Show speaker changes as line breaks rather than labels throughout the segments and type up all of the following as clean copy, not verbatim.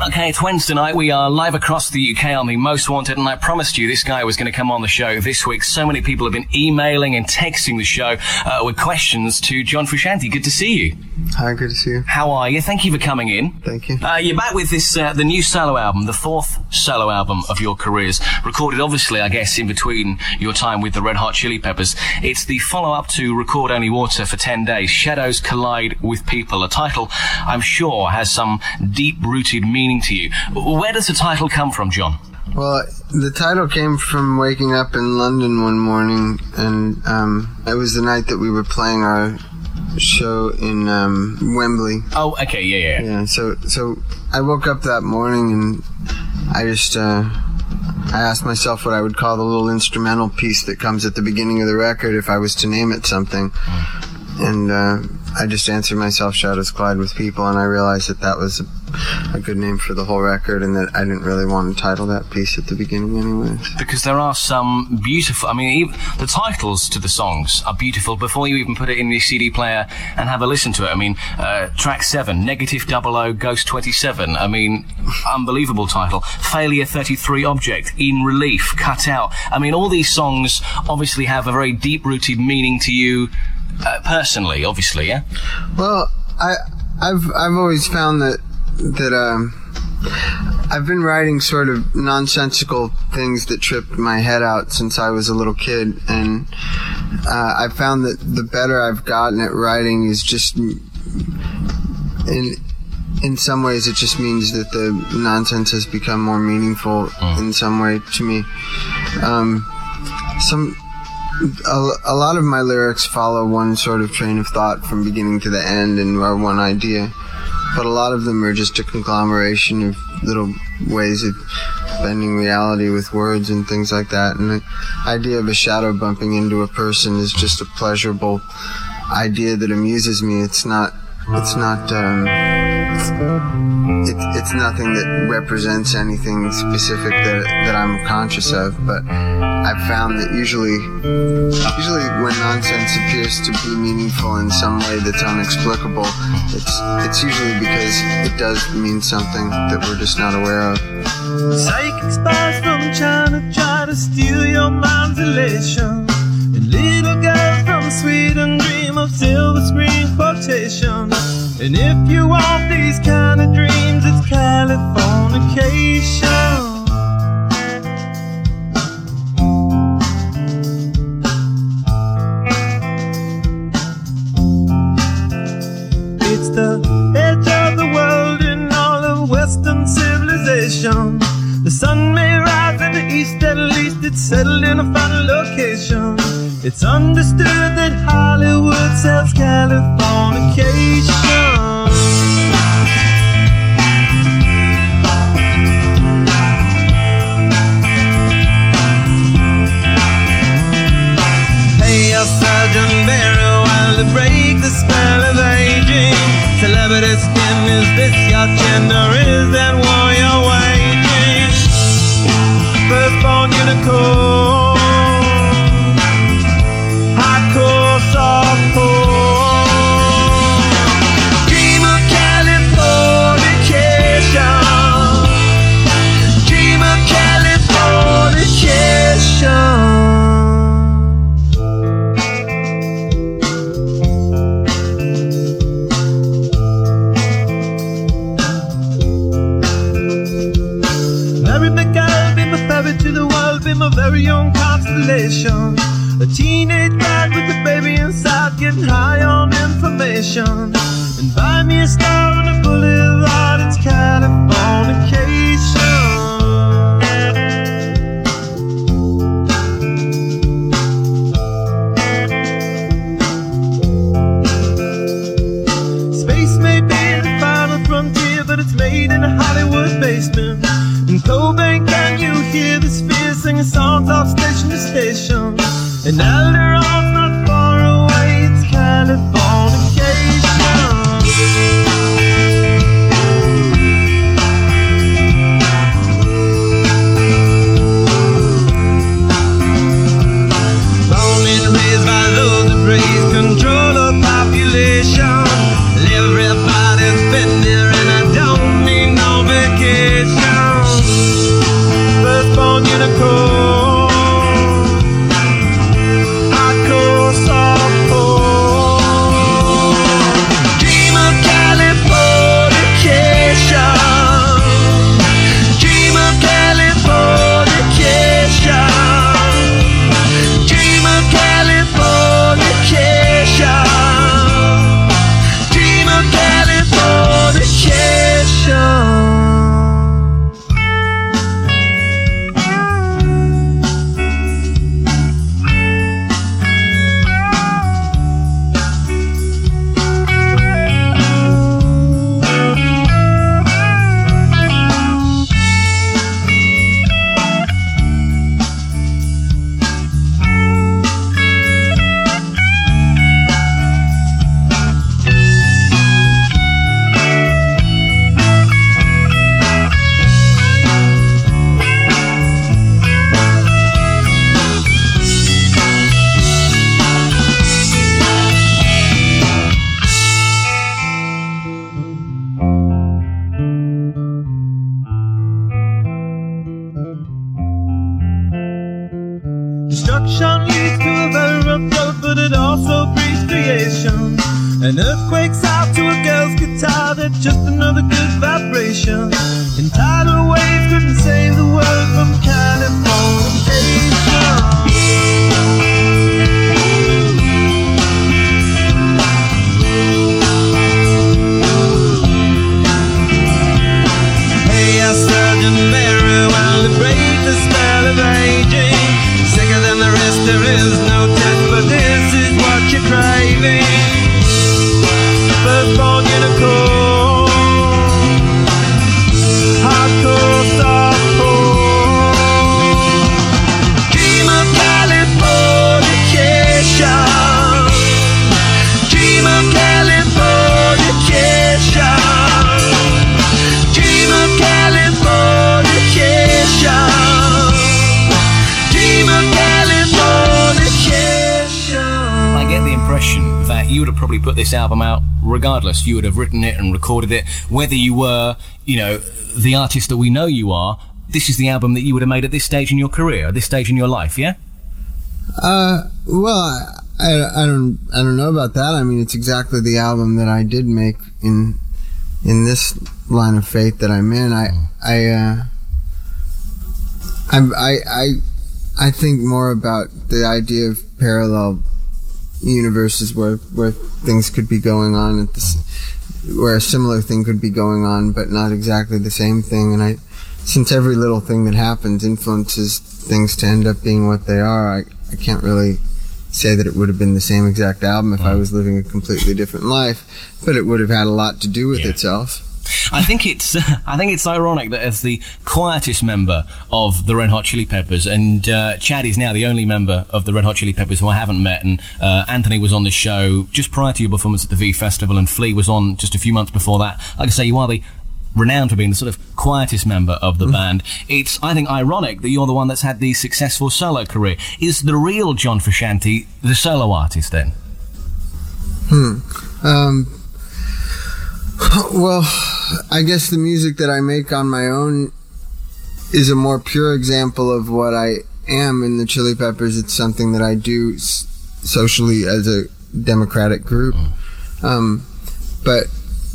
Okay, it's Wednesday night. We are live across the UK on the Most Wanted, and I promised you this guy was going to come on the show this week. So many people have been emailing and texting the show with questions to John Frusciante. Good to see you.
Hi, good to see you.
How are you? Thank you for coming in.
Thank you.
You're back with this, the new solo album, the fourth solo album of your careers, recorded obviously, I guess, in between your time with the Red Hot Chili Peppers. It's the follow-up to Record Only Water for 10 Days, Shadows Collide with People, a title I'm sure has some deep-rooted meaning to you. Where does the title come from, John?
Well, the title came from waking up in London one morning, and it was the night that we were playing our show in Wembley.
Oh, okay, yeah.
Yeah, so I woke up that morning and I just I asked myself what I would call the little instrumental piece that comes at the beginning of the record if I was to name it something. And I just answered myself Shadows Collide with People, and I realized that was a good name for the whole record, and that I didn't really want to title that piece at the beginning anyways.
Because there are some beautiful, even the titles to the songs are beautiful before you even put it in your CD player and have a listen to it. Track 7, Negative 00, Ghost 27. Unbelievable title. Failure 33, Object, In Relief, Cut Out. All these songs obviously have a very deep-rooted meaning to you personally, obviously, yeah?
Well, I've always found that I've been writing sort of nonsensical things that tripped my head out since I was a little kid, and I found that the better I've gotten at writing is just in some ways it just means that the nonsense has become more meaningful in some way to me. A lot of my lyrics follow one sort of train of thought from beginning to the end and are one idea, but a lot of them are just a conglomeration of little ways of bending reality with words and things like that. And the idea of a shadow bumping into a person is just a pleasurable idea that amuses me. It's nothing that represents anything specific that I'm conscious of, but I've found that usually when nonsense appears to be meaningful in some way that's inexplicable, it's usually because it does mean something that we're just not aware of.
Psychic spies from China try to steal your mind's elation, and little girls from Sweden dream of silver screen quotation. And if you want these kind of dreams, it's Californication. It's the edge of the world in all of Western civilization. The sun may rise in the east, at least it's settled in a final location. It's understood that Hollywood sells Californication. Pay your surgeon very well to break the spell of aging. Celebrity skin, is this your gender? Is that war you're waging? Firstborn unicorn, hardcore softcore. Dream of Californication. Dream of Californication. To the world, be my very own constellation. A teenage bride with a baby inside, getting high on information. And buy me a star on a boulevard, it's Californication. Space may be the final frontier, but it's made in a Hollywood basement. In Cobain, can you hear the spheres singing songs off station to station? And Alderon's not far away, it's Californication. Born and raised by those that raise control of population. Everybody's been there and I don't need no vacation. destruction leads to a very rough road, but it also breeds creation. An earthquake's out to a girl's guitar, that's just another good vibration. And tidal waves couldn't save the world from Californication. Sergeant Mary, well, to break the spell of aging. Sicker than the rest, there is no test, but this is what you're craving. Firstborn unicorn, hardcore softcore. Dream of Californication. Dream of Californication. Dream of Californication. Dream of Californication.
I get the impression that you would have probably put this album out regardless. You would have written it and recorded it, whether you were, you know, the artist that we know you are. This is the album that you would have made at this stage in your career, at this stage in your life, yeah?
Well, I don't know about that. I mean, it's exactly the album that I did make in this line of faith that I'm in. I think more about the idea of parallel universes where things could be going on at this, where a similar thing could be going on, but not exactly the same thing. And since every little thing that happens influences things to end up being what they are, I can't really say that it would have been the same exact album if I was living a completely different life, but it would have had a lot to do with itself.
I think it's ironic that as the quietest member of the Red Hot Chili Peppers, and Chad is now the only member of the Red Hot Chili Peppers who I haven't met, and Anthony was on the show just prior to your performance at the V Festival, and Flea was on just a few months before that. Like I say, you are the renowned for being the sort of quietest member of the band. It's, I think, ironic that you're the one that's had the successful solo career. Is the real John Frusciante the solo artist then?
Well, I guess the music that I make on my own is a more pure example of what I am in the Chili Peppers. It's something that I do socially as a democratic group. But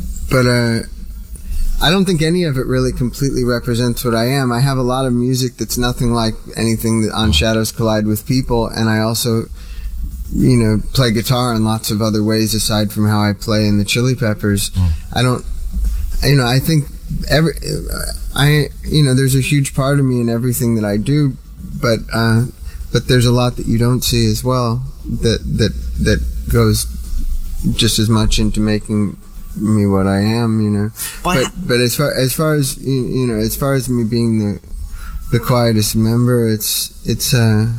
I don't think any of it really completely represents what I am. I have a lot of music that's nothing like anything that on Shadows Collide with People, and I also, you know, play guitar in lots of other ways aside from how I play in the Chili Peppers. I think there's a huge part of me in everything that I do, but there's a lot that you don't see as well that goes just as much into making me what I am, you know. But as far as you know, as far as me being the quietest member, it's just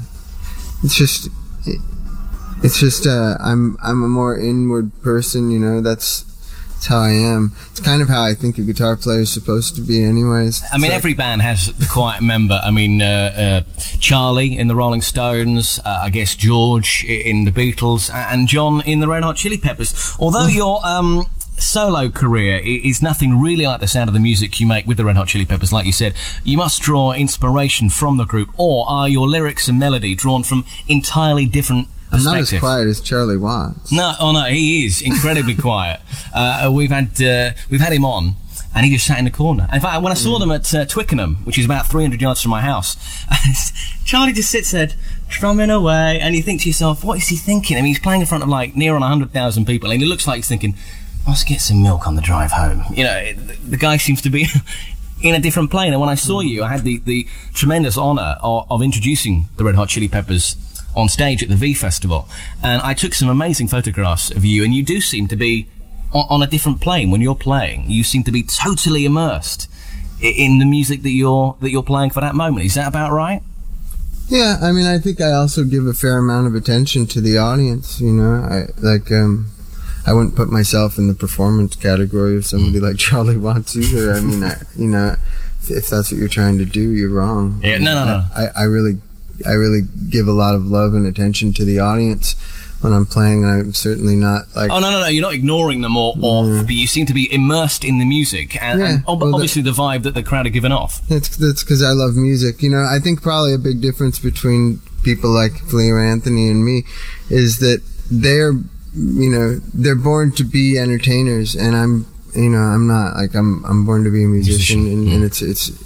I'm a more inward person, you know. That's how I am. It's kind of how I think a guitar player is supposed to be anyways.
I mean, every band has the quiet member. I mean, Charlie in the Rolling Stones, I guess George in the Beatles, and John in the Red Hot Chili Peppers. Although your solo career is nothing really like the sound of the music you make with the Red Hot Chili Peppers, like you said, you must draw inspiration from the group, or are your lyrics and melody drawn from entirely different
I'm not as quiet as Charlie Watts.
No, he is incredibly quiet. We've had him on, and he just sat in the corner. In fact, when I saw them at Twickenham, which is about 300 yards from my house, Charlie just sits there strumming away, and you think to yourself, what is he thinking? I mean, he's playing in front of like near on 100,000 people, and he looks like he's thinking, must get some milk on the drive home. You know, the guy seems to be in a different plane. And when I saw you, I had the tremendous honour of introducing the Red Hot Chili Peppers on stage at the V Festival, and I took some amazing photographs of you, and you do seem to be on a different plane when you're playing. You seem to be totally immersed in the music that you're playing for that moment. Is that about right?
Yeah, I mean, I think I also give a fair amount of attention to the audience, you know. I wouldn't put myself in the performance category of somebody like Charlie Watts either. I mean, you know, if that's what you're trying to do, you're wrong.
Yeah, no.
I really give a lot of love and attention to the audience when I'm playing. I'm certainly not like...
Oh, no, you're not ignoring them or but you seem to be immersed in the music and obviously the vibe that the crowd are giving off.
That's because I love music. You know, I think probably a big difference between people like Flea or Anthony and me is that they're born to be entertainers, and I'm not. Like, I'm born to be a musician, and it's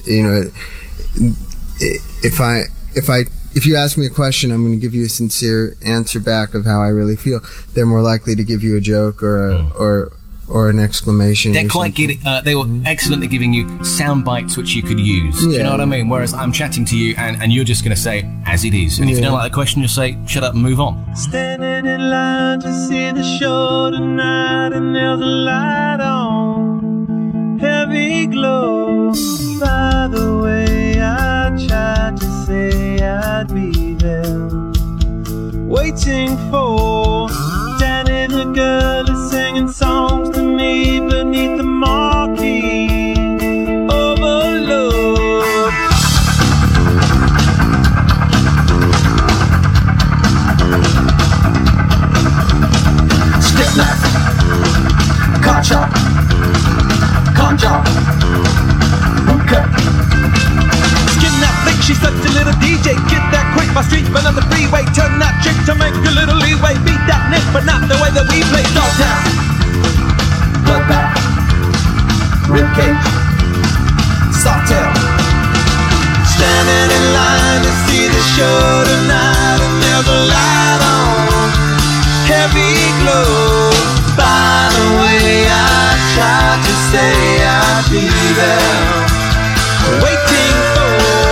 if you ask me a question, I'm going to give you a sincere answer back of how I really feel. They're more likely to give you a joke or an exclamation.
They're quite good. They were excellent at giving you sound bites which you could use. Do you know what I mean? Whereas I'm chatting to you and you're just going to say as it is. And if you don't like the question, just say shut up and move on.
Standing in line to see the show tonight, and there's a light on, heavy glow. By the way, I tried to say I'd be there, waiting for Danny the girl is singing songs to me beneath the marquee. Overload.
Stick knife, car chop, con job, okay.
Skin that flick, she's such a little DJ. Get that quick, my street been on the freeway. Turn that chick to make a little leeway. Beat that nick, but not the way that we play.
Dog down, bloodbath, ribcage, soft tail.
Standing in line to see the show tonight, and there's a light on, heavy glow. By the way, I tried to say I'd be there, waiting for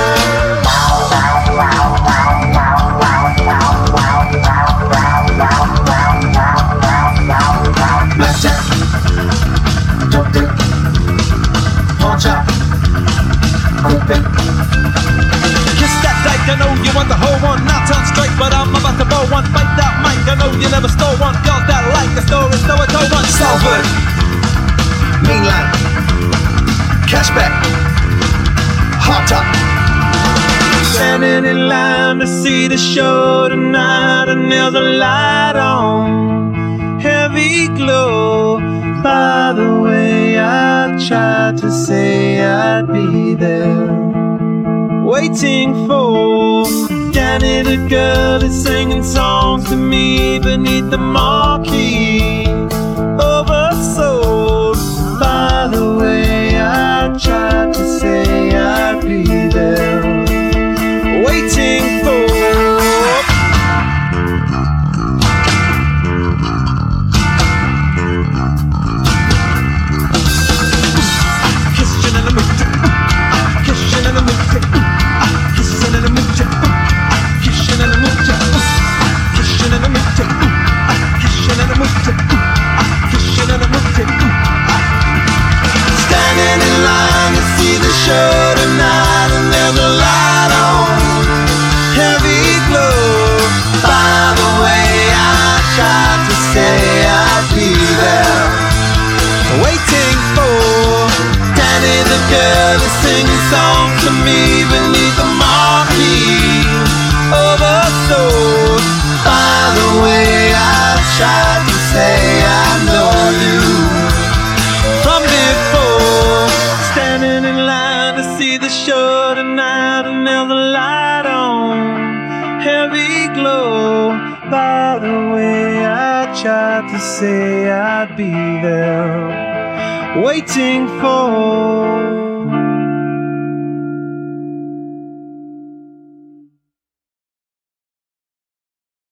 blackjack, dope dick, pawn chop, quick pick.
kiss that dyke. I know you want the whole one, not turn straight, but I'm about to blow one. Fight that mic, I know you never stole one. Girls that like the story, so I told one.
Salford, mean line, cashback, hot top.
Standing in line to see the show tonight, and there's a light on, heavy glow. By the way, I tried to say I'd be there, waiting for Danny the girl is singing songs to me beneath the marquee. Oversold. By the way, I tried to say I'd be there, waiting for kissing in the mood, kissing in the mood, kissing in the mood, kissing in the mood, kissing in the mood, kissing in the mood, kissing in the mood. Standing in line to see the show tonight, and there's a light on, heavy glow. By the way, I tried to say I'd be there, waiting for Danny the girl is singing songs to me beneath the marquee. Oversold. By the way, I tried to say I know you from before. Standing in line to see the show tonight, and there's a light on, heavy glow. By the way, I tried to say I'd be there, waiting for